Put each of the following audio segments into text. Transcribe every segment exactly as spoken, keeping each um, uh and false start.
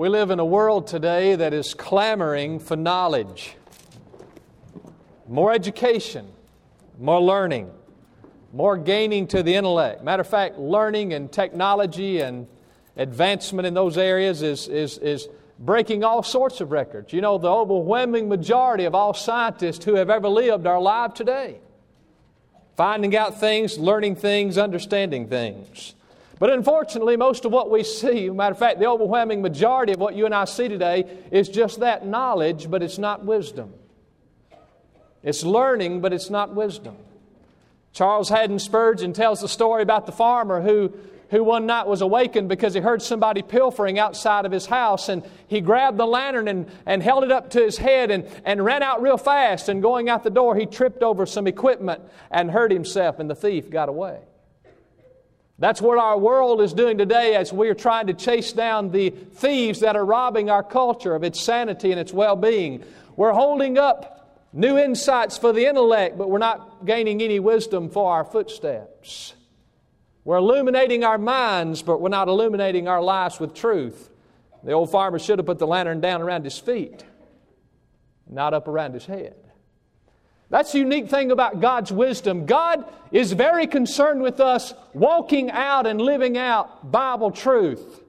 We live in a world today that is clamoring for knowledge. More education, more learning, more gaining to the intellect. Matter of fact, learning and technology and advancement in those areas is, is, is breaking all sorts of records. You know, the overwhelming majority of all scientists who have ever lived are alive today. Finding out things, learning things, understanding things. But unfortunately, most of what we see, matter of fact, the overwhelming majority of what you and I see today is just that knowledge, but it's not wisdom. It's learning, but it's not wisdom. Charles Haddon Spurgeon tells the story about the farmer who, who one night was awakened because he heard somebody pilfering outside of his house, and he grabbed the lantern and, and held it up to his head and, and ran out real fast, and going out the door, he tripped over some equipment and hurt himself, and the thief got away. That's what our world is doing today as we are trying to chase down the thieves that are robbing our culture of its sanity and its well-being. We're holding up new insights for the intellect, but we're not gaining any wisdom for our footsteps. We're illuminating our minds, but we're not illuminating our lives with truth. The old farmer should have put the lantern down around his feet, not up around his head. That's the unique thing about God's wisdom. God is very concerned with us walking out and living out Bible truth,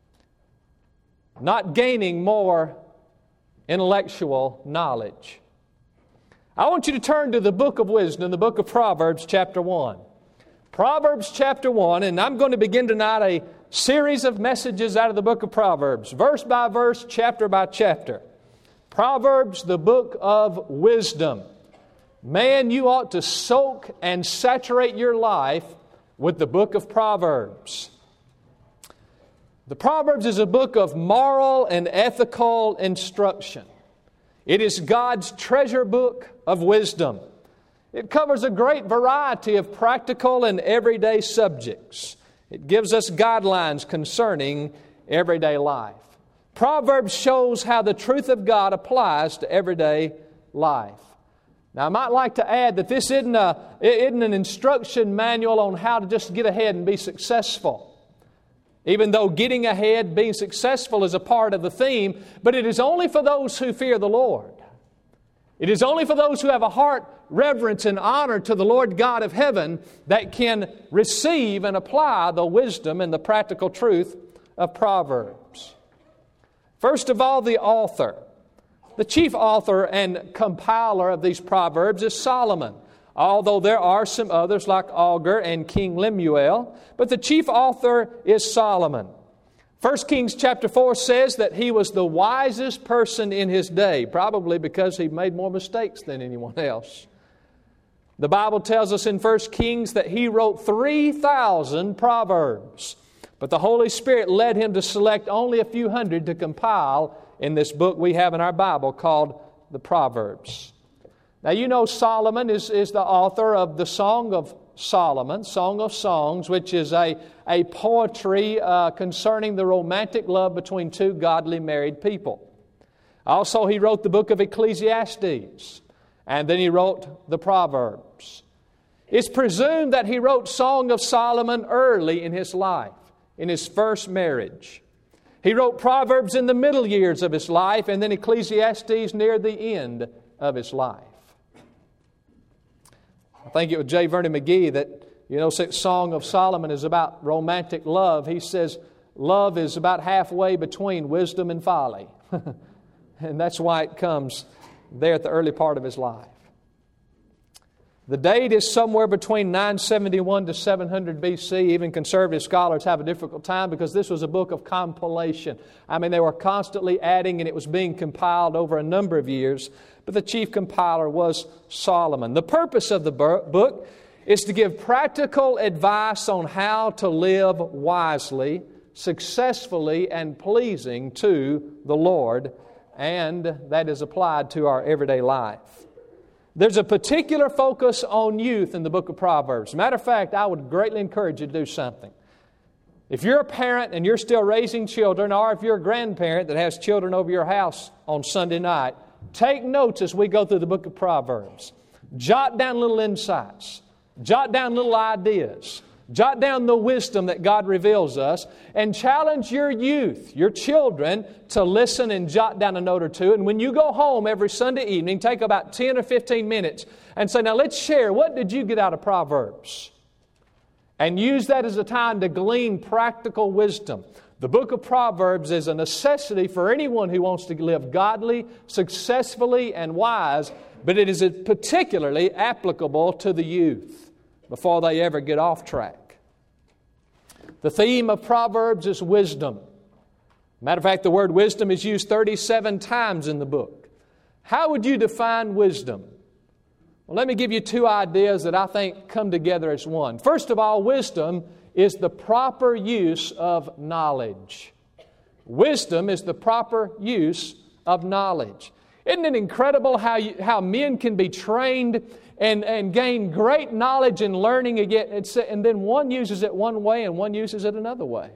not gaining more intellectual knowledge. I want you to turn to the book of wisdom, the book of Proverbs, chapter one. Proverbs, chapter one, and I'm going to begin tonight a series of messages out of the book of Proverbs, verse by verse, chapter by chapter. Proverbs, the book of wisdom. Man, you ought to soak and saturate your life with the book of Proverbs. The Proverbs is a book of moral and ethical instruction. It is God's treasure book of wisdom. It covers a great variety of practical and everyday subjects. It gives us guidelines concerning everyday life. Proverbs shows how the truth of God applies to everyday life. Now, I might like to add that this isn't, a, it isn't an instruction manual on how to just get ahead and be successful. Even though getting ahead, being successful is a part of the theme, but it is only for those who fear the Lord. It is only for those who have a heart reverence and honor to the Lord God of heaven that can receive and apply the wisdom and the practical truth of Proverbs. First of all, the author. The chief author and compiler of these Proverbs is Solomon, although there are some others like Agur and King Lemuel, but the chief author is Solomon. First Kings chapter four says that he was the wisest person in his day, probably because he made more mistakes than anyone else. The Bible tells us in First Kings that he wrote three thousand Proverbs, but the Holy Spirit led him to select only a few hundred to compile in this book we have in our Bible called the Proverbs. Now, you know Solomon is, is the author of the Song of Solomon, Song of Songs, which is a, a poetry uh, concerning the romantic love between two godly married people. Also, he wrote the book of Ecclesiastes, and then he wrote the Proverbs. It's presumed that he wrote Song of Solomon early in his life, in his first marriage. He wrote Proverbs in the middle years of his life, and then Ecclesiastes near the end of his life. I think it was J. Vernon McGee that, you know, Song of Solomon is about romantic love. He says love is about halfway between wisdom and folly. And that's why it comes there at the early part of his life. The date is somewhere between nine seventy-one to seven hundred B C. Even conservative scholars have a difficult time because this was a book of compilation. I mean, they were constantly adding, and it was being compiled over a number of years. But the chief compiler was Solomon. The purpose of the book is to give practical advice on how to live wisely, successfully, and pleasing to the Lord, and that is applied to our everyday life. There's a particular focus on youth in the book of Proverbs. Matter of fact, I would greatly encourage you to do something. If you're a parent and you're still raising children, or if you're a grandparent that has children over your house on Sunday night, take notes as we go through the book of Proverbs. Jot down little insights. Jot down little ideas. Jot down the wisdom that God reveals us and challenge your youth, your children, to listen and jot down a note or two. And when you go home every Sunday evening, take about ten or fifteen minutes and say, now let's share, what did you get out of Proverbs? And use that as a time to glean practical wisdom. The book of Proverbs is a necessity for anyone who wants to live godly, successfully, and wise, but it is particularly applicable to the youth before they ever get off track. The theme of Proverbs is wisdom. Matter of fact, the word wisdom is used thirty-seven times in the book. How would you define wisdom? Well, let me give you two ideas that I think come together as one. First of all, wisdom is the proper use of knowledge. Wisdom is the proper use of knowledge. Isn't it incredible how you, how men can be trained and, and gain great knowledge and learning, again, and then one uses it one way and one uses it another way?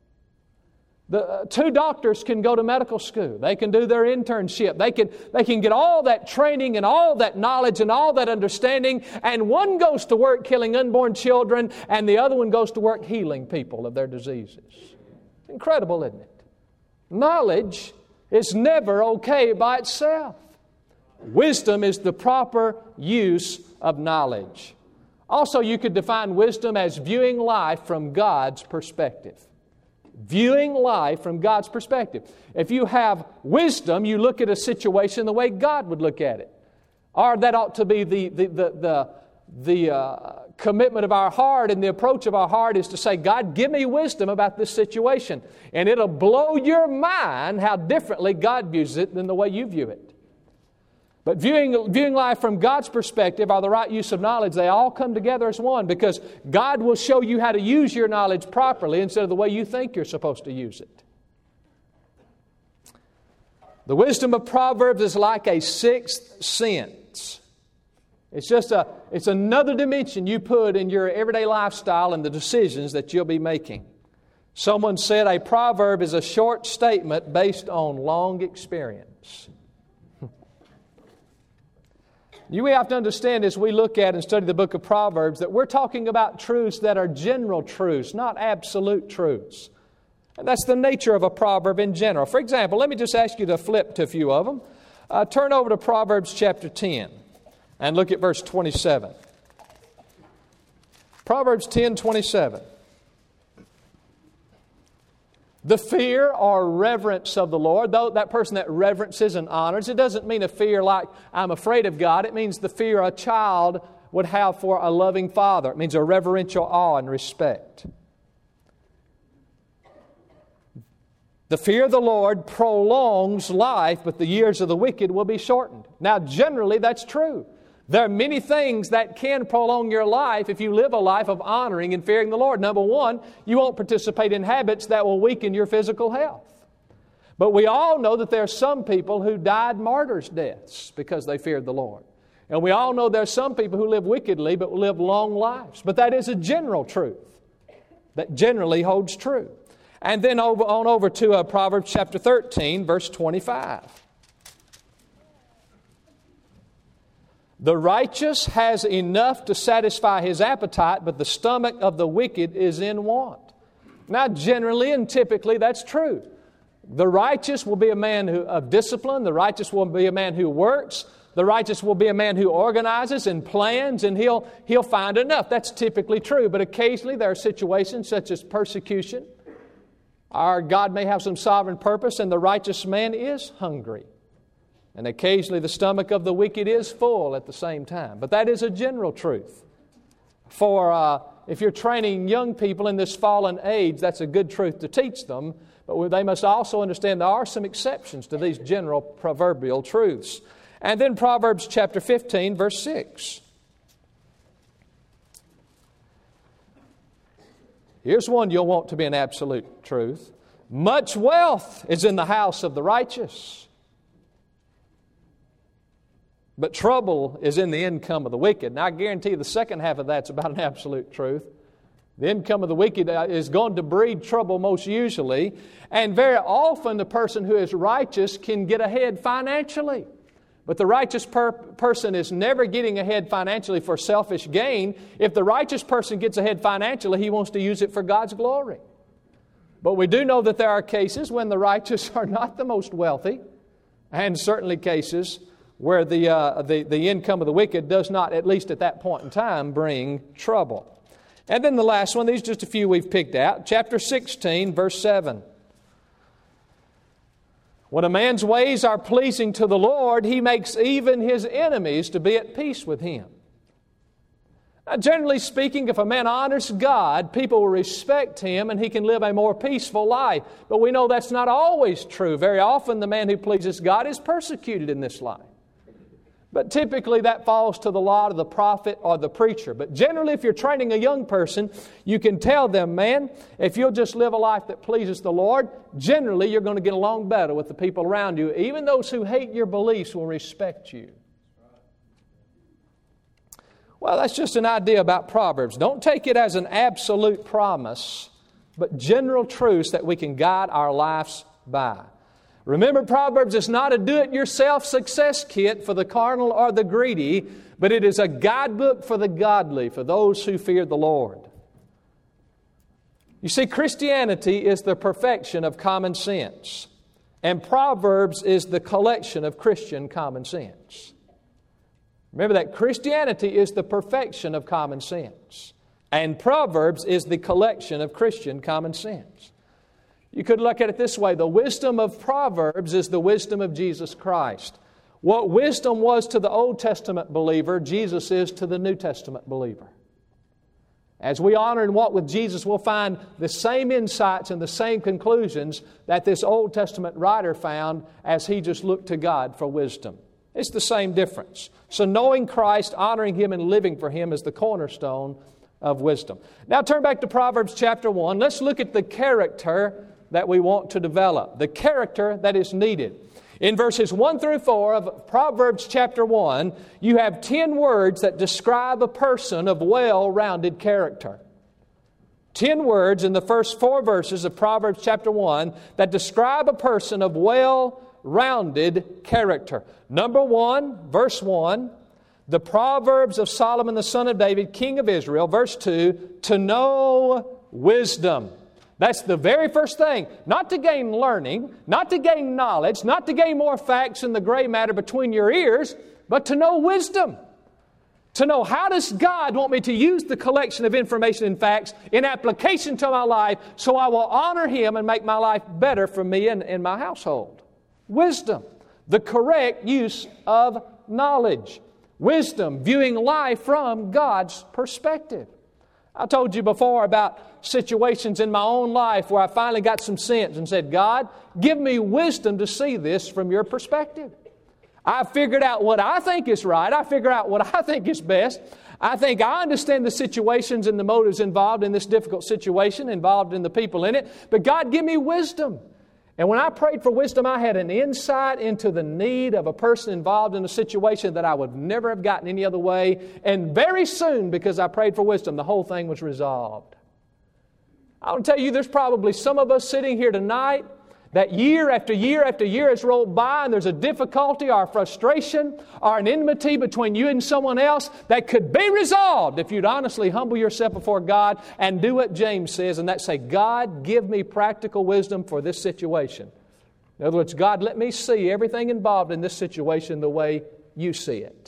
The uh, two doctors can go to medical school. They can do their internship. They can, they can get all that training and all that knowledge and all that understanding, and one goes to work killing unborn children and the other one goes to work healing people of their diseases. Incredible, isn't it? Knowledge is never okay by itself. Wisdom is the proper use of knowledge. Also, you could define wisdom as viewing life from God's perspective. Viewing life from God's perspective. If you have wisdom, you look at a situation the way God would look at it. Or that ought to be the, the, the, the, the uh, commitment of our heart, and the approach of our heart is to say, God, give me wisdom about this situation. And it'll blow your mind how differently God views it than the way you view it. But viewing, viewing life from God's perspective, or the right use of knowledge, they all come together as one, because God will show you how to use your knowledge properly instead of the way you think you're supposed to use it. The wisdom of Proverbs is like a sixth sense. It's just a, it's another dimension you put in your everyday lifestyle and the decisions that you'll be making. Someone said a proverb is a short statement based on long experience. You have to understand as we look at and study the book of Proverbs that we're talking about truths that are general truths, not absolute truths. And that's the nature of a proverb in general. For example, let me just ask you to flip to a few of them. Uh, turn over to Proverbs chapter ten and look at verse twenty-seven. Proverbs ten twenty-seven. The fear or reverence of the Lord, though that person that reverences and honors, it doesn't mean a fear like I'm afraid of God. It means the fear a child would have for a loving father. It means a reverential awe and respect. The fear of the Lord prolongs life, but the years of the wicked will be shortened. Now, generally, that's true. There are many things that can prolong your life if you live a life of honoring and fearing the Lord. Number one, you won't participate in habits that will weaken your physical health. But we all know that there are some people who died martyrs' deaths because they feared the Lord. And we all know there are some people who live wickedly but live long lives. But that is a general truth that generally holds true. And then over, on over to uh, Proverbs chapter thirteen, verse twenty-five. The righteous has enough to satisfy his appetite, but the stomach of the wicked is in want. Now, generally and typically, that's true. The righteous will be a man who, of discipline. The righteous will be a man who works. The righteous will be a man who organizes and plans, and he'll, he'll find enough. That's typically true. But occasionally there are situations such as persecution. Our God may have some sovereign purpose, and the righteous man is hungry. And occasionally the stomach of the wicked is full at the same time. But that is a general truth. For uh, if you're training young people in this fallen age, that's a good truth to teach them. But they must also understand there are some exceptions to these general proverbial truths. And then Proverbs chapter fifteen, verse six. Here's one you'll want to be an absolute truth. Much wealth is in the house of the righteous, but trouble is in the income of the wicked. Now, I guarantee you the second half of that's about an absolute truth. The income of the wicked is going to breed trouble most usually. And very often the person who is righteous can get ahead financially. But the righteous per- person is never getting ahead financially for selfish gain. If the righteous person gets ahead financially, he wants to use it for God's glory. But we do know that there are cases when the righteous are not the most wealthy, and certainly cases where the, uh, the, the income of the wicked does not, at least at that point in time, bring trouble. And then the last one, these are just a few we've picked out. Chapter sixteen, verse seven. When a man's ways are pleasing to the Lord, He makes even his enemies to be at peace with him. Now, generally speaking, if a man honors God, people will respect him and he can live a more peaceful life. But we know that's not always true. Very often the man who pleases God is persecuted in this life. But typically that falls to the lot of the prophet or the preacher. But generally, if you're training a young person, you can tell them, man, if you'll just live a life that pleases the Lord, generally you're going to get along better with the people around you. Even those who hate your beliefs will respect you. Well, that's just an idea about Proverbs. Don't take it as an absolute promise, but general truths that we can guide our lives by. Remember, Proverbs is not a do-it-yourself success kit for the carnal or the greedy, but it is a guidebook for the godly, for those who fear the Lord. You see, Christianity is the perfection of common sense, and Proverbs is the collection of Christian common sense. Remember that Christianity is the perfection of common sense, and Proverbs is the collection of Christian common sense. You could look at it this way. The wisdom of Proverbs is the wisdom of Jesus Christ. What wisdom was to the Old Testament believer, Jesus is to the New Testament believer. As we honor and walk with Jesus, we'll find the same insights and the same conclusions that this Old Testament writer found as he just looked to God for wisdom. It's the same difference. So knowing Christ, honoring Him, and living for Him is the cornerstone of wisdom. Now turn back to Proverbs chapter one. Let's look at the character that we want to develop, the character that is needed. In verses one through four of Proverbs chapter one, you have ten words that describe a person of well-rounded character. Ten words in the first four verses of Proverbs chapter one that describe a person of well-rounded character. Number one, verse one, the Proverbs of Solomon the son of David, king of Israel. Verse two, to know wisdom. That's the very first thing. Not to gain learning, not to gain knowledge, not to gain more facts in the gray matter between your ears, but to know wisdom. To know, how does God want me to use the collection of information and facts in application to my life so I will honor Him and make my life better for me and, and my household. Wisdom, the correct use of knowledge. Wisdom, viewing life from God's perspective. I told you before about situations in my own life where I finally got some sense and said, God, give me wisdom to see this from your perspective. I figured out what I think is right. I figure out what I think is best. I think I understand the situations and the motives involved in this difficult situation, involved in the people in it. But God, give me wisdom. And when I prayed for wisdom, I had an insight into the need of a person involved in a situation that I would never have gotten any other way. And very soon, because I prayed for wisdom, the whole thing was resolved. I want to tell you, there's probably some of us sitting here tonight that year after year after year has rolled by and there's a difficulty or a frustration or an enmity between you and someone else that could be resolved if you'd honestly humble yourself before God and do what James says, and that's say, God, give me practical wisdom for this situation. In other words, God, let me see everything involved in this situation the way you see it.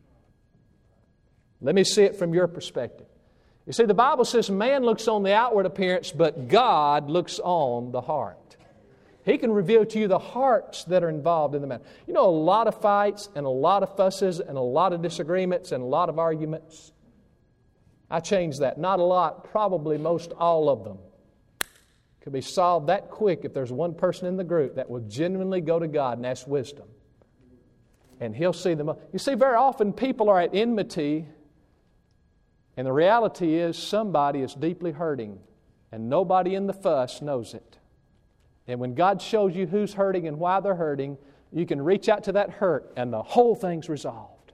Let me see it from your perspective. You see, the Bible says man looks on the outward appearance, but God looks on the heart. He can reveal to you the hearts that are involved in the matter. You know, a lot of fights and a lot of fusses and a lot of disagreements and a lot of arguments. I changed that. Not a lot, probably most all of them could be solved that quick if there's one person in the group that will genuinely go to God and ask wisdom. And He'll see them. You see, very often people are at enmity, and the reality is somebody is deeply hurting, and nobody in the fuss knows it. And when God shows you who's hurting and why they're hurting, you can reach out to that hurt and the whole thing's resolved.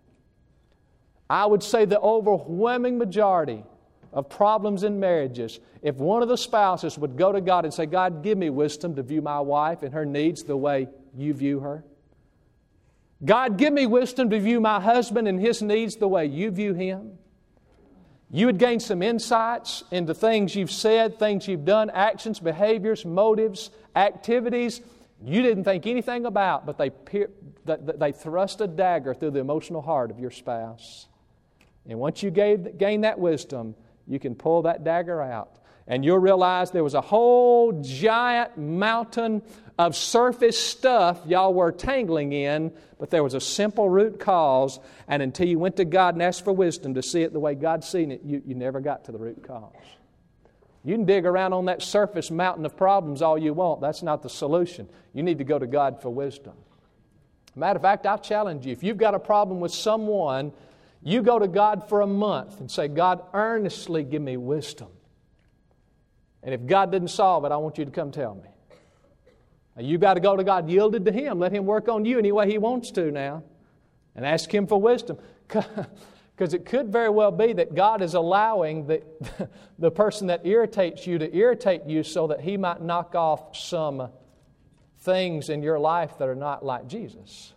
I would say the overwhelming majority of problems in marriages, if one of the spouses would go to God and say, God, give me wisdom to view my wife and her needs the way you view her, God, give me wisdom to view my husband and his needs the way you view him. You would gain some insights into things you've said, things you've done, actions, behaviors, motives, activities you didn't think anything about, but they, they thrust a dagger through the emotional heart of your spouse. And once you gave, gain that wisdom, you can pull that dagger out. And you'll realize there was a whole giant mountain of surface stuff y'all were tangling in, but there was a simple root cause, and until you went to God and asked for wisdom to see it the way God's seen it, you, you never got to the root cause. You can dig around on that surface mountain of problems all you want. That's not the solution. You need to go to God for wisdom. Matter of fact, I'll challenge you. If you've got a problem with someone, you go to God for a month and say, God, earnestly give me wisdom. And if God didn't solve it, I want you to come tell me. Now, you've got to go to God yielded to Him. Let Him work on you any way He wants to now. And ask Him for wisdom. Because it could very well be that God is allowing the, the person that irritates you to irritate you so that He might knock off some things in your life that are not like Jesus.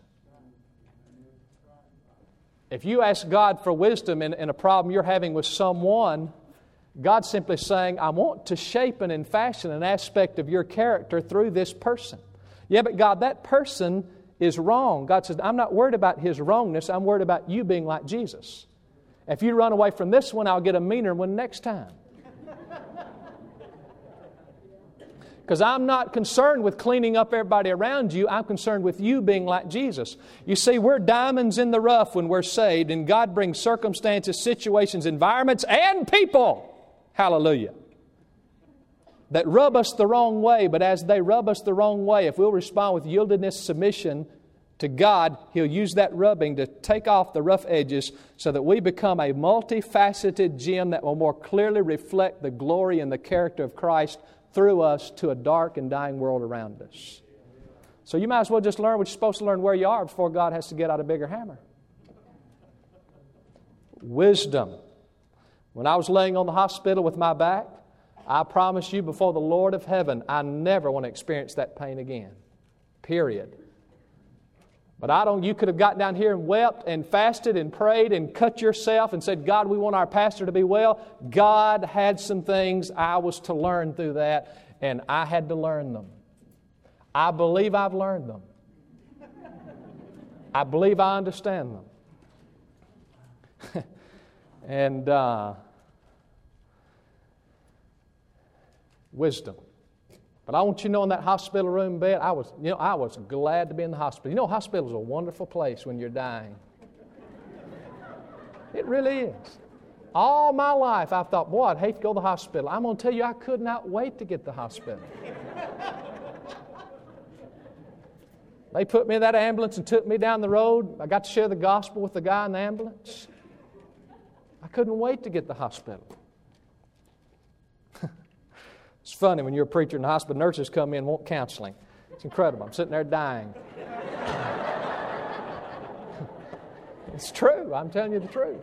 If you ask God for wisdom in, in a problem you're having with someone, God's simply saying, I want to shape and fashion an aspect of your character through this person. Yeah, but God, that person is wrong. God says, I'm not worried about his wrongness. I'm worried about you being like Jesus. If you run away from this one, I'll get a meaner one next time. Because I'm not concerned with cleaning up everybody around you. I'm concerned with you being like Jesus. You see, we're diamonds in the rough when we're saved, and God brings circumstances, situations, environments, and people. Hallelujah. That rub us the wrong way, but as they rub us the wrong way, if we'll respond with yieldedness, submission to God, He'll use that rubbing to take off the rough edges so that we become a multifaceted gem that will more clearly reflect the glory and the character of Christ through us to a dark and dying world around us. So you might as well just learn what you're supposed to learn where you are before God has to get out a bigger hammer. Wisdom. When I was laying on the hospital with my back, I promise you before the Lord of heaven, I never want to experience that pain again. Period. But I don't, you could have got down here and wept and fasted and prayed and cut yourself and said, God, we want our pastor to be well. God had some things I was to learn through that, and I had to learn them. I believe I've learned them. I believe I understand them. and uh, wisdom. But I want you to know in that hospital room bed, I was, you know, I was glad to be in the hospital. You know, hospital is a wonderful place when you're dying. It really is. All my life, I've thought, boy, I'd hate to go to the hospital. I'm going to tell you, I could not wait to get to the hospital. They put me in that ambulance and took me down the road. I got to share the gospel with the guy in the ambulance. I couldn't wait to get to the hospital. It's funny when you're a preacher in the hospital, nurses come in and want counseling. It's incredible. I'm sitting there dying. It's true. I'm telling you the truth.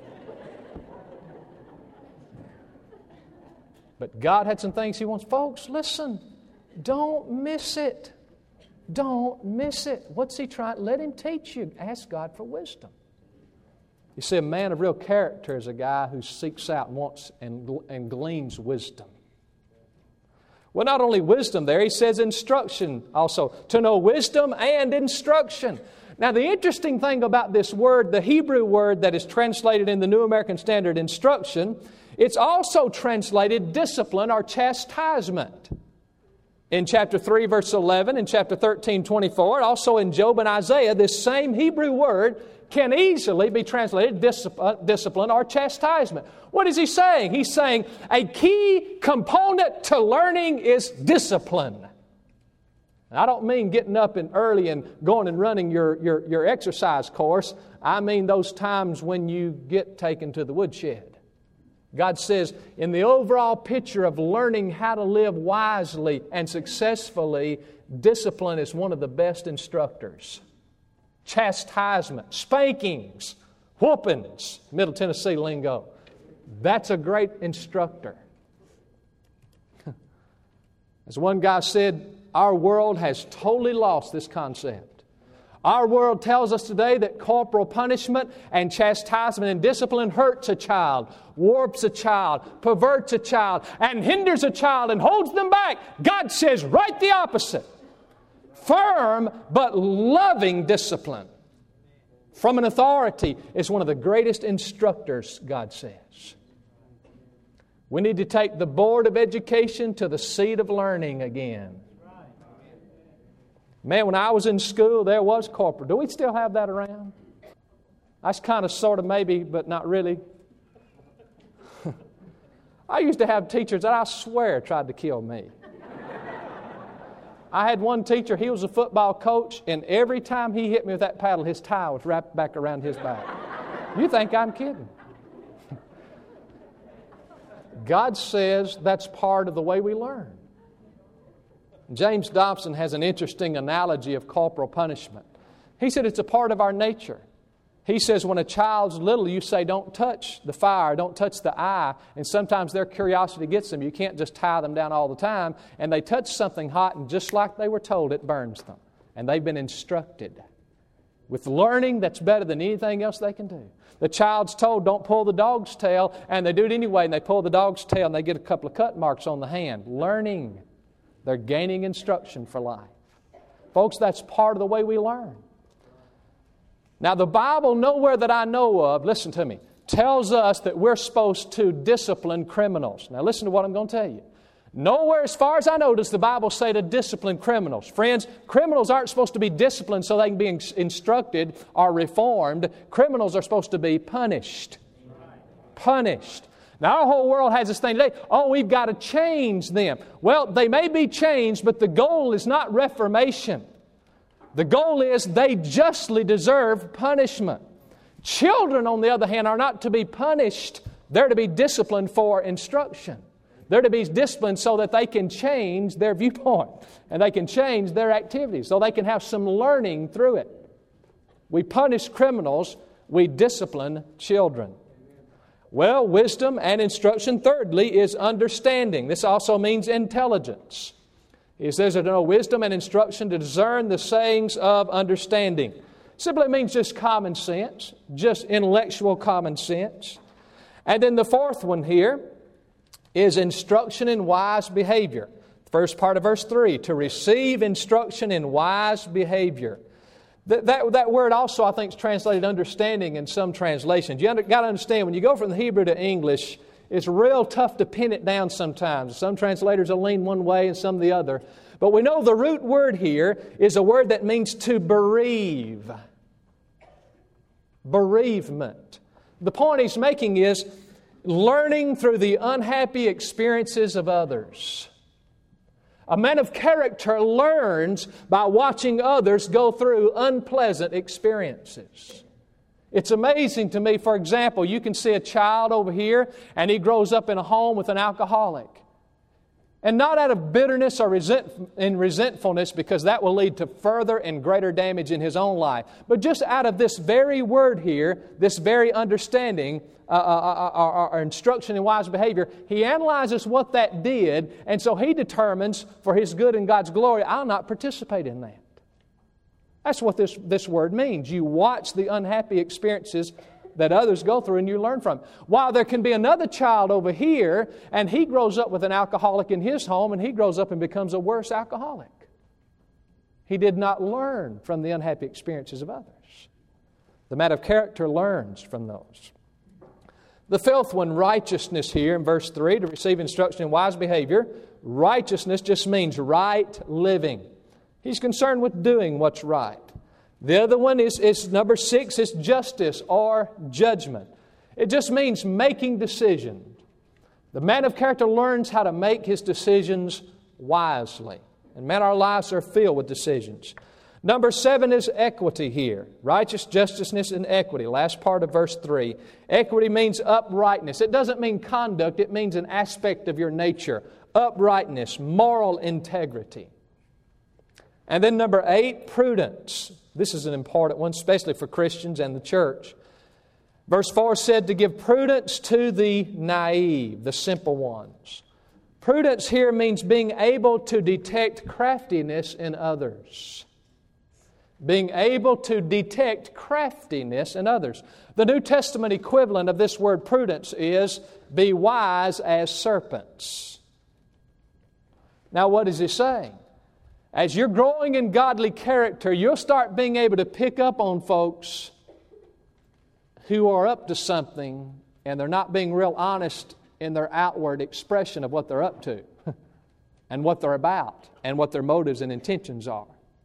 But God had some things He wants. Folks, listen. Don't miss it. Don't miss it. What's He trying? Let Him teach you. Ask God for wisdom. You see, a man of real character is a guy who seeks out and wants and, and gleans wisdom. Well, not only wisdom there, he says instruction also. To know wisdom and instruction. Now, the interesting thing about this word, the Hebrew word that is translated in the New American Standard, instruction, it's also translated discipline or chastisement. In chapter three, verse eleven, in chapter thirteen, twenty-four, also in Job and Isaiah, this same Hebrew word can easily be translated discipline or chastisement. What is he saying? He's saying a key component to learning is discipline. And I don't mean getting up and early and going and running your, your, your exercise course. I mean those times when you get taken to the woodshed. God says in the overall picture of learning how to live wisely and successfully, discipline is one of the best instructors. Chastisement, spankings, whoopings, Middle Tennessee lingo. That's a great instructor. As one guy said, our world has totally lost this concept. Our world tells us today that corporal punishment and chastisement and discipline hurts a child, warps a child, perverts a child, and hinders a child and holds them back. God says right the opposite. Firm but loving discipline from an authority is one of the greatest instructors, God says. We need to take the board of education to the seat of learning again. Man, when I was in school, there was corporal. Do we still have that around? That's kind of, sort of, maybe, but not really. I used to have teachers that I swear tried to kill me. I had one teacher, he was a football coach, and every time he hit me with that paddle, his tie was wrapped back around his back. You think I'm kidding? God says that's part of the way we learn. James Dobson has an interesting analogy of corporal punishment. He said it's a part of our nature. He says when a child's little, you say, don't touch the fire, don't touch the eye, and sometimes their curiosity gets them. You can't just tie them down all the time, and they touch something hot, and just like they were told, it burns them. And they've been instructed. With learning, that's better than anything else they can do. The child's told, don't pull the dog's tail, and they do it anyway, and they pull the dog's tail, and they get a couple of cut marks on the hand. Learning. They're gaining instruction for life. Folks, that's part of the way we learn. Now, the Bible, nowhere that I know of, listen to me, tells us that we're supposed to discipline criminals. Now, listen to what I'm going to tell you. Nowhere, as far as I know, does the Bible say to discipline criminals. Friends, criminals aren't supposed to be disciplined so they can be instructed or reformed. Criminals are supposed to be punished. Punished. Now, our whole world has this thing today, oh, we've got to change them. Well, they may be changed, but the goal is not reformation. The goal is they justly deserve punishment. Children, on the other hand, are not to be punished. They're to be disciplined for instruction. They're to be disciplined so that they can change their viewpoint and they can change their activities, so they can have some learning through it. We punish criminals, we discipline children. Well, wisdom and instruction, thirdly, is understanding. This also means intelligence. He says to know wisdom and instruction to discern the sayings of understanding. Simply means just common sense, just intellectual common sense. And then the fourth one here is instruction in wise behavior. First part of verse three, to receive instruction in wise behavior. That, that, that word also, I think, is translated understanding in some translations. You've got to understand, when you go from the Hebrew to English, it's real tough to pin it down sometimes. Some translators will lean one way and some the other. But we know the root word here is a word that means to bereave. Bereavement. The point he's making is learning through the unhappy experiences of others. A man of character learns by watching others go through unpleasant experiences. It's amazing to me, for example, you can see a child over here and he grows up in a home with an alcoholic. And not out of bitterness or resent, and resentfulness, because that will lead to further and greater damage in his own life. But just out of this very word here, this very understanding, uh, uh, uh, uh, uh, instruction in wise behavior, he analyzes what that did, and so he determines for his good and God's glory, I'll not participate in that. That's what this, this word means. You watch the unhappy experiences that others go through and you learn from. While there can be another child over here and he grows up with an alcoholic in his home and he grows up and becomes a worse alcoholic. He did not learn from the unhappy experiences of others. The man of character learns from those. The fifth one, righteousness here in verse three, to receive instruction in wise behavior. Righteousness just means right living. He's concerned with doing what's right. The other one is, is number six, is justice or judgment. It just means making decisions. The man of character learns how to make his decisions wisely. And man, our lives are filled with decisions. Number seven is equity here. Righteous, justiceness, and equity. Last part of verse three. Equity means uprightness. It doesn't mean conduct. It means an aspect of your nature. Uprightness, moral integrity. And then number eight, prudence. This is an important one, especially for Christians and the church. Verse four said to give prudence to the naive, the simple ones. Prudence here means being able to detect craftiness in others. being able to detect craftiness in others. The New Testament equivalent of this word prudence is be wise as serpents. Now, what is he saying? As you're growing in godly character, you'll start being able to pick up on folks who are up to something and they're not being real honest in their outward expression of what they're up to and what they're about and what their motives and intentions are.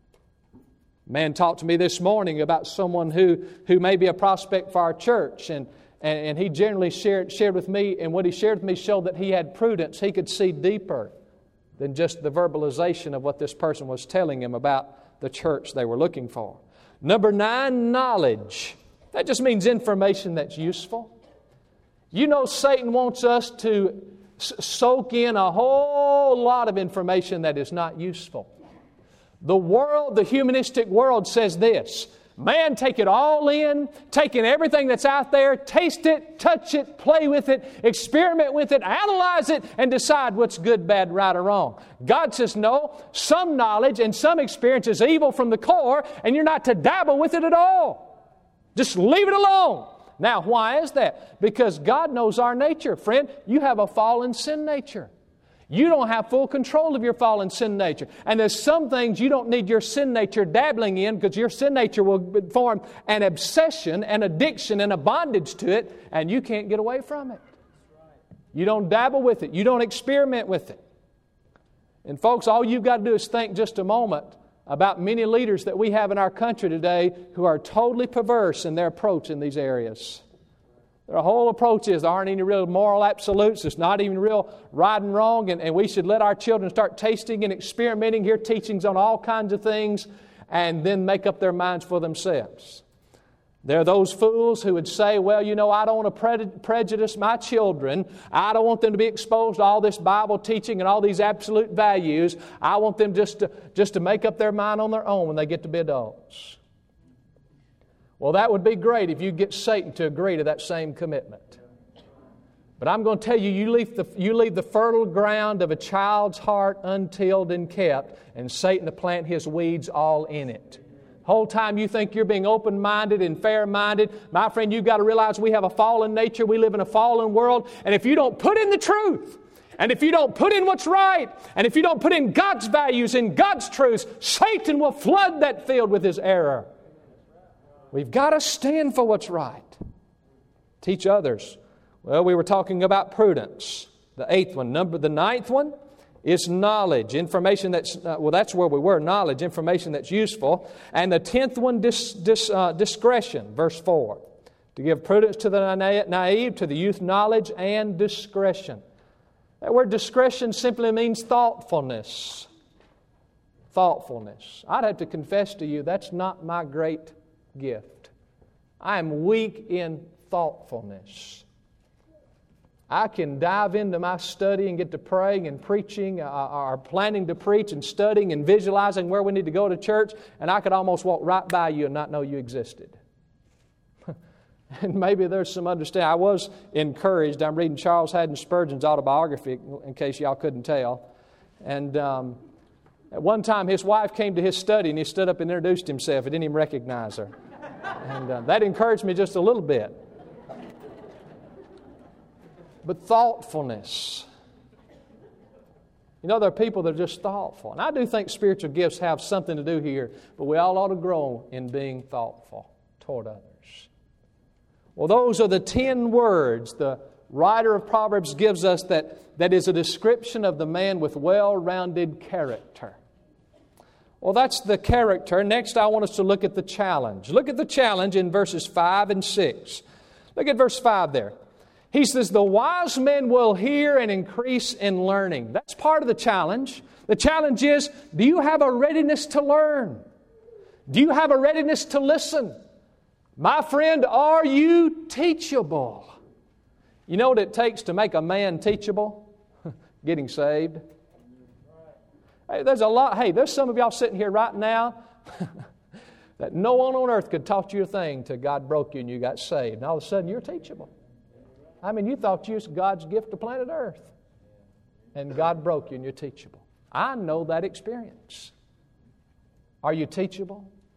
A man talked to me this morning about someone who, who may be a prospect for our church, and, and, and he generally shared, shared with me, and what he shared with me showed that he had prudence. He could see deeper than just the verbalization of what this person was telling him about the church they were looking for. Number nine, knowledge. That just means information that's useful. You know, Satan wants us to soak in a whole lot of information that is not useful. The world, the humanistic world says this: man, take it all in, take in everything that's out there, taste it, touch it, play with it, experiment with it, analyze it, and decide what's good, bad, right, or wrong. God says no, some knowledge and some experience is evil from the core, and you're not to dabble with it at all. Just leave it alone. Now, why is that? Because God knows our nature. Friend, you have a fallen sin nature. You don't have full control of your fallen sin nature. And there's some things you don't need your sin nature dabbling in, because your sin nature will form an obsession, an addiction, and a bondage to it, and you can't get away from it. You don't dabble with it. You don't experiment with it. And folks, all you've got to do is think just a moment about many leaders that we have in our country today who are totally perverse in their approach in these areas. Their whole approach is there aren't any real moral absolutes. It's not even real right and wrong. And, and we should let our children start tasting and experimenting, hear teachings on all kinds of things, and then make up their minds for themselves. There are those fools who would say, well, you know, I don't want to pre- prejudice my children. I don't want them to be exposed to all this Bible teaching and all these absolute values. I want them just to, just to make up their mind on their own when they get to be adults. Well, that would be great if you get Satan to agree to that same commitment. But I'm going to tell you, you leave the, you leave the fertile ground of a child's heart untilled and kept, and Satan to plant his weeds all in it. The whole time you think you're being open-minded and fair-minded, my friend, you've got to realize we have a fallen nature. We live in a fallen world. And if you don't put in the truth, and if you don't put in what's right, and if you don't put in God's values and God's truths, Satan will flood that field with his error. We've got to stand for what's right. Teach others. Well, we were talking about prudence. The eighth one. Number the ninth one is knowledge. Information that's, uh, well, that's where we were. Knowledge, information that's useful. And the tenth one, dis, dis, uh, discretion. Verse four. To give prudence to the naive, to the youth knowledge and discretion. That word discretion simply means thoughtfulness. Thoughtfulness. I'd have to confess to you, that's not my great gift. I am weak in thoughtfulness. I can dive into my study and get to praying and preaching uh, or planning to preach and studying and visualizing where we need to go to church, and I could almost walk right by you and not know you existed. And maybe there's some understanding. I was encouraged. I'm reading Charles Haddon Spurgeon's autobiography, in case y'all couldn't tell. And um, at one time, his wife came to his study, and he stood up and introduced himself. He didn't even recognize her. And uh, that encouraged me just a little bit. But thoughtfulness. You know, there are people that are just thoughtful. And I do think spiritual gifts have something to do here, but we all ought to grow in being thoughtful toward others. Well, those are the ten words the writer of Proverbs gives us that, that is a description of the man with well-rounded character. Well, that's the character. Next, I want us to look at the challenge. Look at the challenge in verses five and six. Look at verse five there. He says, the wise men will hear and increase in learning. That's part of the challenge. The challenge is, do you have a readiness to learn? Do you have a readiness to listen? My friend, are you teachable? You know what it takes to make a man teachable? Getting saved. Hey, there's a lot. Hey, there's some of y'all sitting here right now that no one on earth could taught you a thing till God broke you and you got saved. And all of a sudden you're teachable. I mean, you thought you was God's gift to planet Earth. And God broke you and you're teachable. I know that experience. Are you teachable?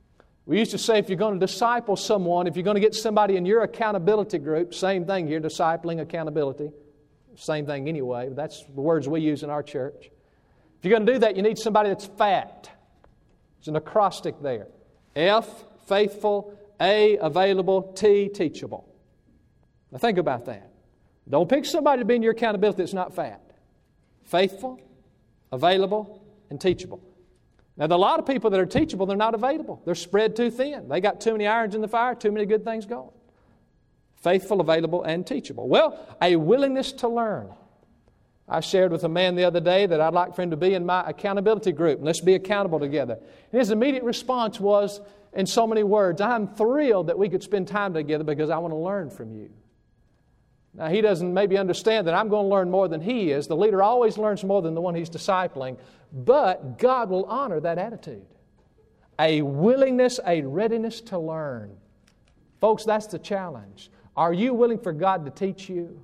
We used to say if you're going to disciple someone, if you're going to get somebody in your accountability group, same thing here, discipling, accountability. Same thing anyway, but that's the words we use in our church. If you're going to do that, you need somebody that's fat. There's an acrostic there. F, faithful. A, available. T, teachable. Now think about that. Don't pick somebody to be in your accountability that's not fat. Faithful, available, and teachable. Now, there are a lot of people that are teachable, they're not available. They're spread too thin. They got too many irons in the fire, too many good things going. Faithful, available, and teachable. Well, a willingness to learn. I shared with a man the other day that I'd like for him to be in my accountability group. Let's be accountable together. And his immediate response was, in so many words, I'm thrilled that we could spend time together because I want to learn from you. Now, he doesn't maybe understand that I'm going to learn more than he is. The leader always learns more than the one he's discipling. But God will honor that attitude. A willingness, a readiness to learn. Folks, that's the challenge. Are you willing for God to teach you?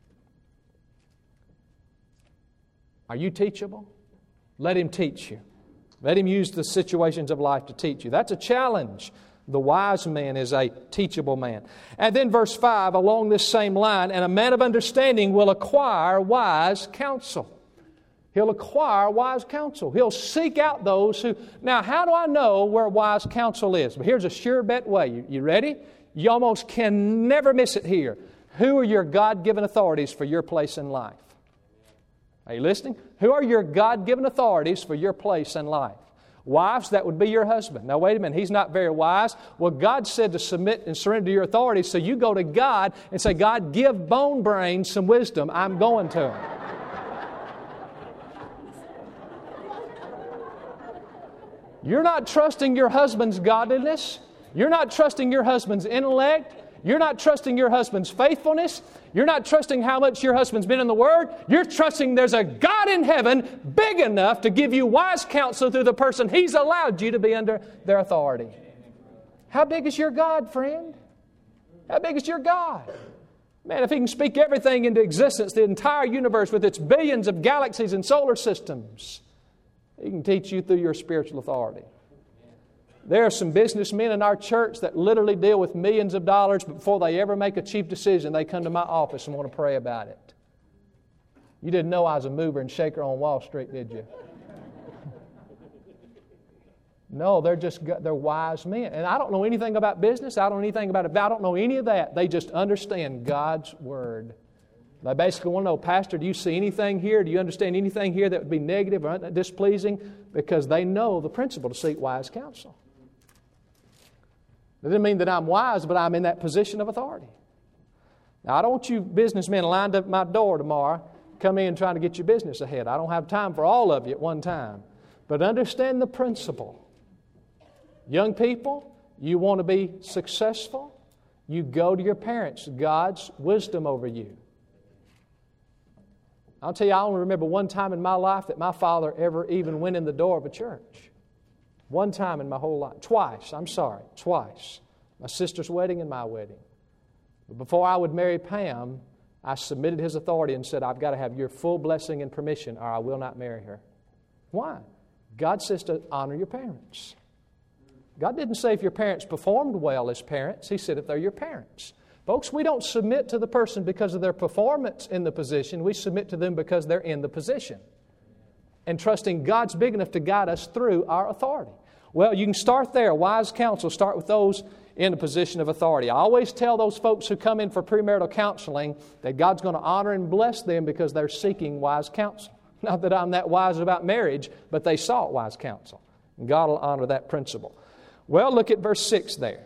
Are you teachable? Let Him teach you. Let Him use the situations of life to teach you. That's a challenge. The wise man is a teachable man. And then verse five, along this same line, and a man of understanding will acquire wise counsel. He'll acquire wise counsel. He'll seek out those who... Now, how do I know where wise counsel is? But here's a sure bet way. You, you ready? You almost can never miss it here. Who are your God-given authorities for your place in life? Are you listening? Who are your God-given authorities for your place in life? Wives, that would be your husband. Now, wait a minute. He's not very wise. Well, God said to submit and surrender to your authority, so you go to God and say, God, give Bone Brain some wisdom. I'm going to him. You're not trusting your husband's godliness. You're not trusting your husband's intellect. You're not trusting your husband's faithfulness. You're not trusting how much your husband's been in the Word. You're trusting there's a God in heaven big enough to give you wise counsel through the person He's allowed you to be under their authority. How big is your God, friend? How big is your God? Man, if He can speak everything into existence, the entire universe with its billions of galaxies and solar systems, He can teach you through your spiritual authority. There are some businessmen in our church that literally deal with millions of dollars, but before they ever make a chief decision, they come to my office and want to pray about it. You didn't know I was a mover and shaker on Wall Street, did you? No, they're just they're wise men. And I don't know anything about business. I don't know anything about it. I don't know any of that. They just understand God's Word. They basically want to know, Pastor, do you see anything here? Do you understand anything here that would be negative or displeasing? Because they know the principle to seek wise counsel. It doesn't mean that I'm wise, but I'm in that position of authority. Now, I don't want you businessmen lined up at my door tomorrow, come in trying to get your business ahead. I don't have time for all of you at one time. But understand the principle. Young people, you want to be successful, you go to your parents, God's wisdom over you. I'll tell you, I only remember one time in my life that my father ever even went in the door of a church. One time in my whole life. Twice, I'm sorry, twice. My sister's wedding and my wedding. But before I would marry Pam, I submitted his authority and said, I've got to have your full blessing and permission or I will not marry her. Why? God says to honor your parents. God didn't say if your parents performed well as parents. He said if they're your parents. Folks, we don't submit to the person because of their performance in the position. We submit to them because they're in the position. And trusting God's big enough to guide us through our authority. Well, you can start there. Wise counsel, start with those in a position of authority. I always tell those folks who come in for premarital counseling that God's going to honor and bless them because they're seeking wise counsel. Not that I'm that wise about marriage, but they sought wise counsel. And God will honor that principle. Well, look at verse six there.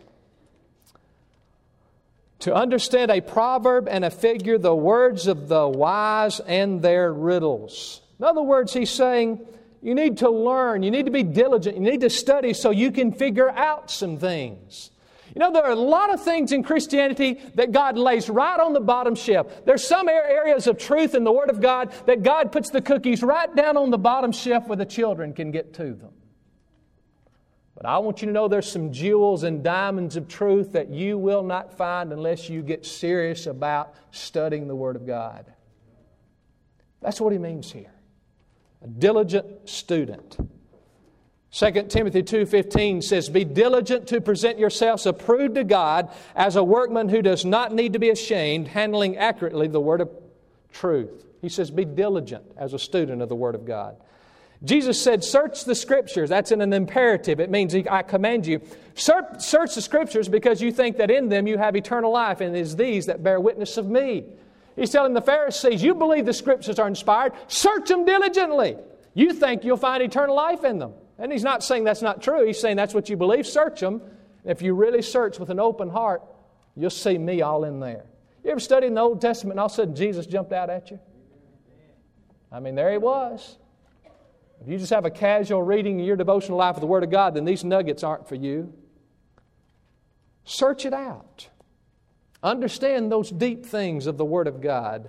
To understand a proverb and a figure, the words of the wise and their riddles. In other words, he's saying, you need to learn, you need to be diligent, you need to study so you can figure out some things. You know, there are a lot of things in Christianity that God lays right on the bottom shelf. There's some areas of truth in the Word of God that God puts the cookies right down on the bottom shelf where the children can get to them. But I want you to know there's some jewels and diamonds of truth that you will not find unless you get serious about studying the Word of God. That's what he means here. A diligent student. Second Timothy two fifteen says, "Be diligent to present yourselves approved to God as a workman who does not need to be ashamed, handling accurately the word of truth." He says, be diligent as a student of the Word of God. Jesus said, search the Scriptures. That's in an imperative. It means I command you. Search, search the Scriptures because you think that in them you have eternal life, and it is these that bear witness of me. He's telling the Pharisees, you believe the Scriptures are inspired. Search them diligently. You think you'll find eternal life in them. And He's not saying that's not true. He's saying that's what you believe. Search them. If you really search with an open heart, you'll see me all in there. You ever studied in the Old Testament and all of a sudden Jesus jumped out at you? I mean, there He was. If you just have a casual reading of your devotional life of the Word of God, then these nuggets aren't for you. Search it out. Understand those deep things of the Word of God.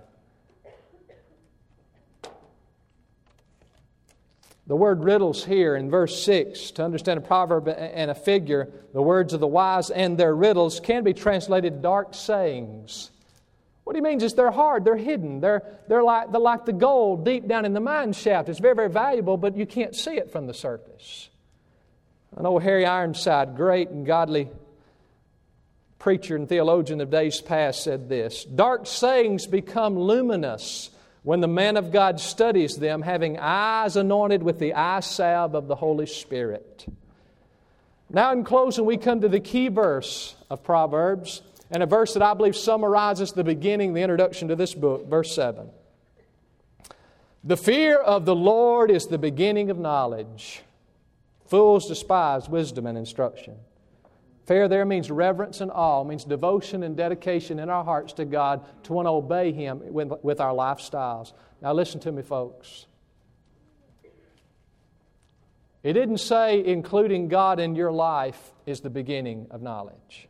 The word riddles here in verse six, to understand a proverb and a figure, the words of the wise and their riddles can be translated dark sayings. What he means is they're hard, they're hidden, they're, they're, like, they're like the gold deep down in the mine shaft. It's very, very valuable, but you can't see it from the surface. An old Harry Ironside, great and godly preacher and theologian of days past, said this, dark sayings become luminous when the man of God studies them, having eyes anointed with the eye salve of the Holy Spirit. Now in closing, we come to the key verse of Proverbs, and a verse that I believe summarizes the beginning, the introduction to this book, verse seven. The fear of the Lord is the beginning of knowledge. Fools despise wisdom and instruction. Fear there means reverence and awe, means devotion and dedication in our hearts to God to want to obey Him with, with our lifestyles. Now listen to me, folks. It didn't say including God in your life is the beginning of knowledge.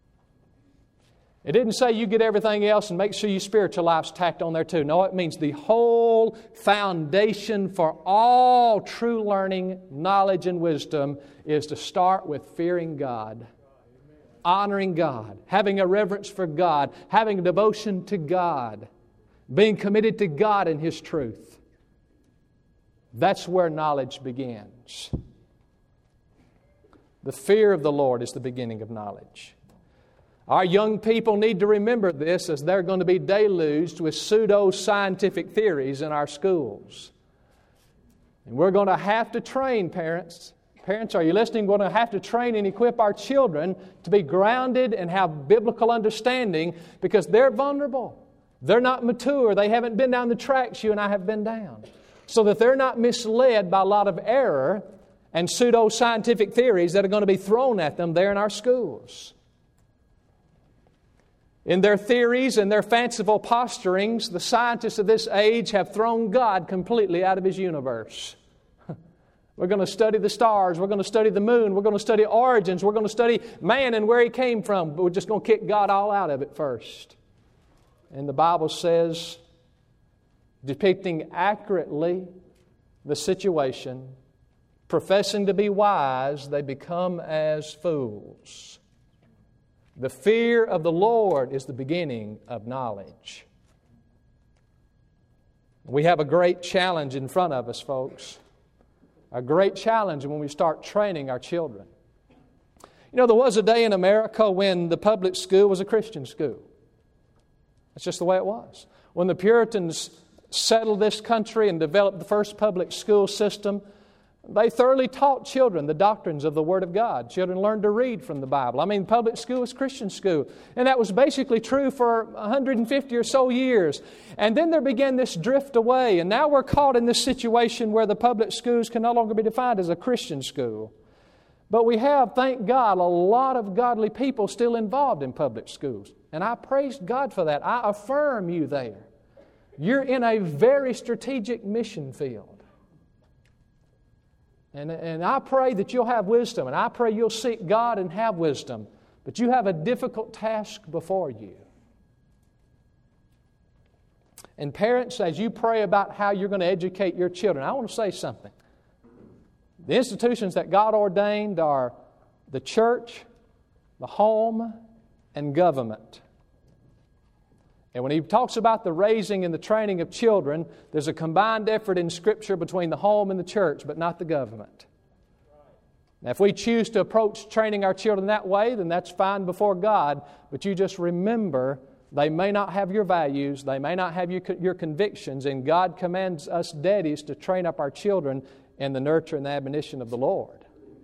It didn't say you get everything else and make sure your spiritual life's tacked on there too. No, it means the whole foundation for all true learning, knowledge, and wisdom is to start with fearing God, honoring God, having a reverence for God, having a devotion to God, being committed to God and His truth. That's where knowledge begins. The fear of the Lord is the beginning of knowledge. Our young people need to remember this as they're going to be deluged with pseudo-scientific theories in our schools. And we're going to have to train parents. Parents, are you listening? We're going to have to train and equip our children to be grounded and have biblical understanding because they're vulnerable. They're not mature. They haven't been down the tracks you and I have been down. So that they're not misled by a lot of error and pseudo-scientific theories that are going to be thrown at them there in our schools. In their theories and their fanciful posturings, the scientists of this age have thrown God completely out of His universe. We're going to study the stars. We're going to study the moon. We're going to study origins. We're going to study man and where he came from. But we're just going to kick God all out of it first. And the Bible says, depicting accurately the situation, professing to be wise, they become as fools. The fear of the Lord is the beginning of knowledge. We have a great challenge in front of us, folks. A great challenge when we start training our children. You know, there was a day in America when the public school was a Christian school. That's just the way it was. When the Puritans settled this country and developed the first public school system, they thoroughly taught children the doctrines of the Word of God. Children learned to read from the Bible. I mean, public school was Christian school. And that was basically true for one hundred fifty or so years. And then there began this drift away. And now we're caught in this situation where the public schools can no longer be defined as a Christian school. But we have, thank God, a lot of godly people still involved in public schools. And I praise God for that. I affirm you there. You're in a very strategic mission field. And, and I pray that you'll have wisdom, and I pray you'll seek God and have wisdom. But you have a difficult task before you. And parents, as you pray about how you're going to educate your children, I want to say something. The institutions that God ordained are the church, the home, and government. And when He talks about the raising and the training of children, there's a combined effort in Scripture between the home and the church, but not the government. Now, if we choose to approach training our children that way, then that's fine before God. But you just remember, they may not have your values, they may not have your, your convictions, and God commands us daddies to train up our children in the nurture and the admonition of the Lord.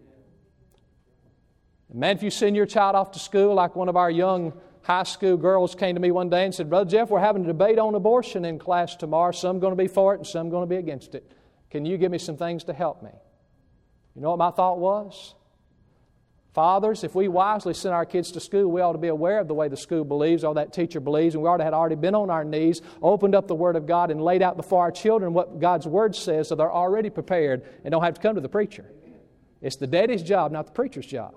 Man, if you send your child off to school, like one of our young high school girls came to me one day and said, Brother Jeff, we're having a debate on abortion in class tomorrow. Some going to be for it and some going to be against it. Can you give me some things to help me? You know what my thought was? Fathers, if we wisely send our kids to school, we ought to be aware of the way the school believes or that teacher believes, and we ought to have already been on our knees, opened up the Word of God, and laid out before our children what God's Word says so they're already prepared and don't have to come to the preacher. It's the daddy's job, not the preacher's job.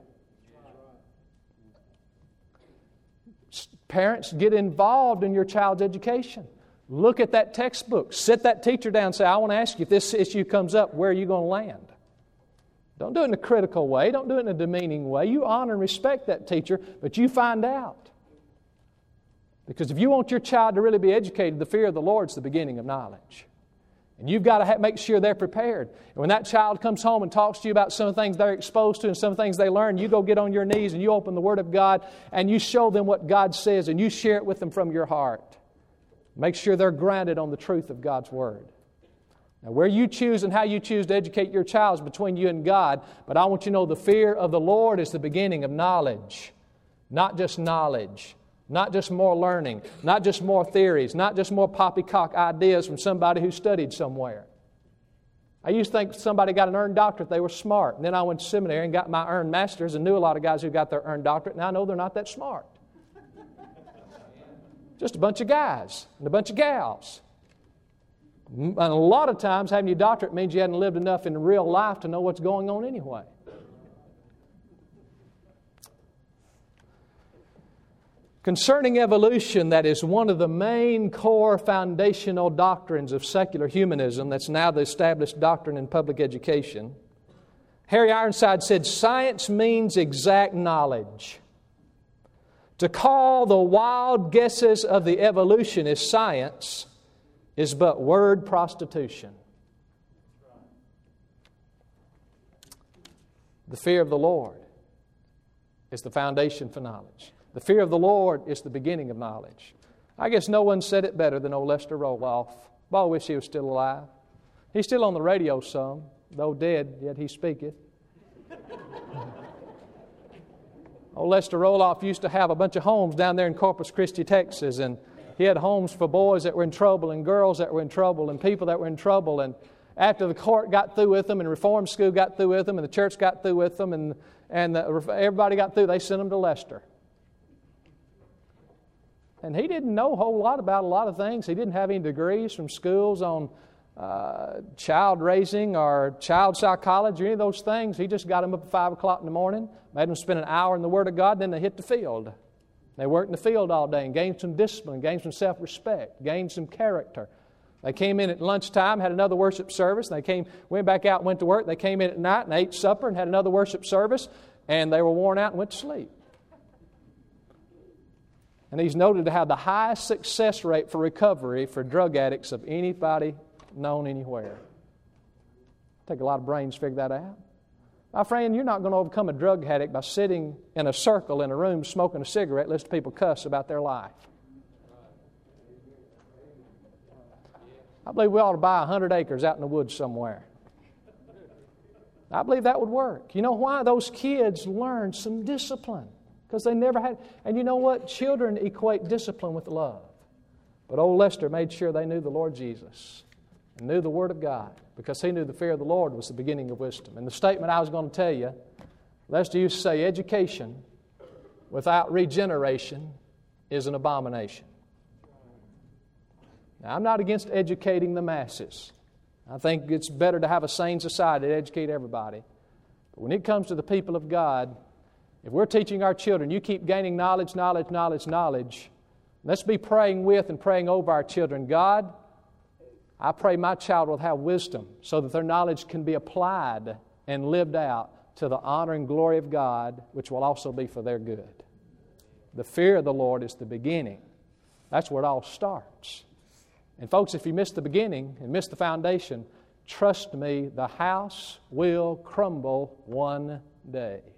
Parents, get involved in your child's education. Look at that textbook. Sit that teacher down and say, I want to ask you, if this issue comes up, where are you going to land? Don't do it in a critical way. Don't do it in a demeaning way. You honor and respect that teacher, but you find out. Because if you want your child to really be educated, the fear of the Lord is the beginning of knowledge. And you've got to ha- make sure they're prepared. And when that child comes home and talks to you about some of the things they're exposed to and some of the things they learn, you go get on your knees and you open the Word of God and you show them what God says and you share it with them from your heart. Make sure they're grounded on the truth of God's Word. Now, where you choose and how you choose to educate your child is between you and God, but I want you to know the fear of the Lord is the beginning of knowledge. Not just knowledge, not just more learning, not just more theories, not just more poppycock ideas from somebody who studied somewhere. I used to think somebody got an earned doctorate, they were smart. And then I went to seminary and got my earned master's and knew a lot of guys who got their earned doctorate. Now I know they're not that smart. Just a bunch of guys and a bunch of gals. And a lot of times having your doctorate means you hadn't lived enough in real life to know what's going on anyway. Concerning evolution, that is one of the main core foundational doctrines of secular humanism that's now the established doctrine in public education. Harry Ironside said, science means exact knowledge. To call the wild guesses of the evolutionists science is but word prostitution. The fear of the Lord is the foundation for knowledge. The fear of the Lord is the beginning of knowledge. I guess no one said it better than old Lester Roloff. Boy, I wish he was still alive. He's still on the radio some, though dead, yet he speaketh. Old Lester Roloff used to have a bunch of homes down there in Corpus Christi, Texas, and he had homes for boys that were in trouble and girls that were in trouble and people that were in trouble. And after the court got through with them and reform school got through with them and the church got through with them and, and the, everybody got through, they sent them to Lester. And he didn't know a whole lot about a lot of things. He didn't have any degrees from schools on uh, child raising or child psychology or any of those things. He just got them up at five o'clock in the morning, made them spend an hour in the Word of God, then they hit the field. They worked in the field all day and gained some discipline, gained some self-respect, gained some character. They came in at lunchtime, had another worship service. They came, went back out, went to work. They came in at night and ate supper and had another worship service, and they were worn out and went to sleep. And he's noted to have the highest success rate for recovery for drug addicts of anybody known anywhere. Take a lot of brains to figure that out. My friend, you're not going to overcome a drug addict by sitting in a circle in a room smoking a cigarette, listening to people cuss about their life. I believe we ought to buy one hundred acres out in the woods somewhere. I believe that would work. You know why? Those kids learn some discipline. Because they never had... And you know what? Children equate discipline with love. But old Lester made sure they knew the Lord Jesus and knew the Word of God, because he knew the fear of the Lord was the beginning of wisdom. And the statement I was going to tell you, Lester used to say, education without regeneration is an abomination. Now, I'm not against educating the masses. I think it's better to have a sane society to educate everybody. But when it comes to the people of God, if we're teaching our children, you keep gaining knowledge, knowledge, knowledge, knowledge, let's be praying with and praying over our children. God, I pray my child will have wisdom so that their knowledge can be applied and lived out to the honor and glory of God, which will also be for their good. The fear of the Lord is the beginning. That's where it all starts. And folks, if you miss the beginning and miss the foundation, trust me, the house will crumble one day.